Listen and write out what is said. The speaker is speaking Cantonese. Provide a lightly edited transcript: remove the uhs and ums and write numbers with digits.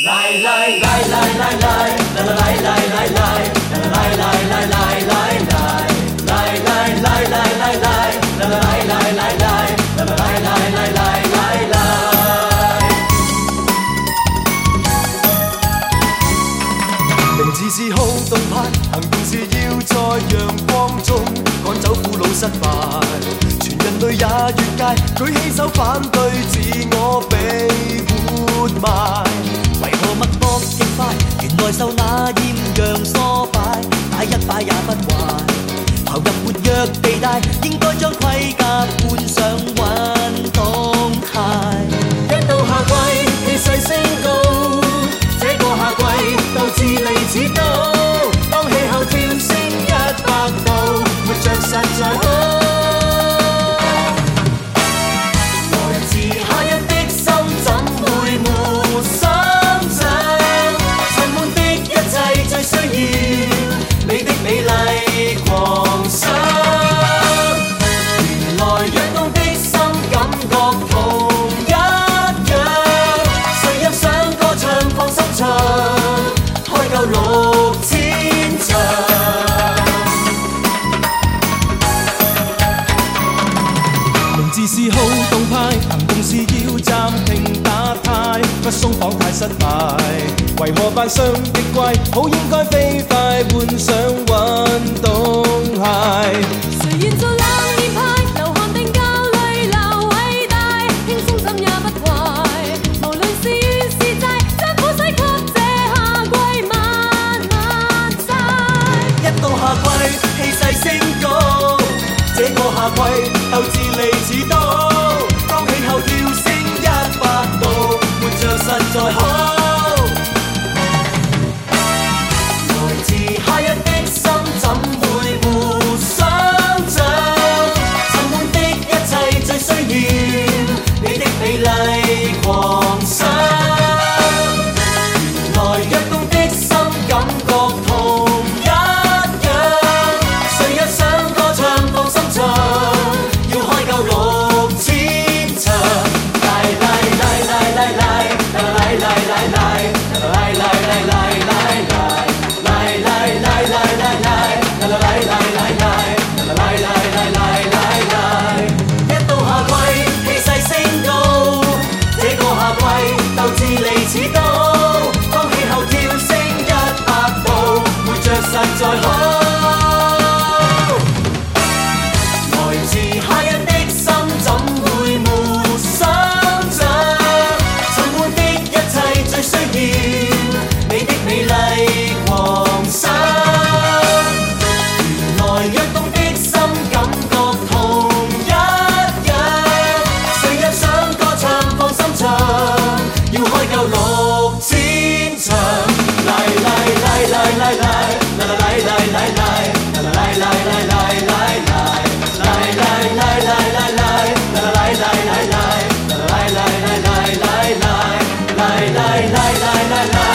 名字是好動派，行動是要在陽光中趕走苦惱失敗。全人類也越界，舉起手反對自我被活埋。為何脈搏極快？原來受那豔陽唆擺，打一擺也不壞。投入活躍地帶，應該將盔甲換上運動鞋。一到夏季，氣勢升高，這個夏季鬥志利似刀，當氣候跳升100度，活着實在好。來自夏日的心怎會沒心想？沉悶的一切最需要你的美麗狂想。原來躍動的心感覺同一樣，誰又想歌唱放心唱，開夠6000場。名字是好動派，行動是要暫停打呔，不鬆綁太失敗。為何扮相極貴？好應該飛快換上運動鞋。 誰願做冷熱派？流汗定教淚流偉大，輕鬆怎也不壞。無論是怨是債，將苦洗給這夏季慢慢曬。 一到夏季，氣勢升高，這個夏季鬥志利似刀，當氣候跳升100度，活着實在好。來自夏日的心怎會沒想像？沉悶的一切最需要你的美麗狂想。原來躍動的心感覺同一樣，誰也想歌唱放心唱，要開夠6000場。來來來來來來來來來來來來來來來。一到夏季，氣勢升高，這個夏季鬥志利似刀，當氣候跳升100度，活着實在好。來自夏日的心怎會沒想像？沉悶的一切最需要你的美麗狂想。原來躍動的心感覺同一樣，誰也想歌唱放心唱，要開夠6000場。來來來來來來來來來來來來來來來來來來。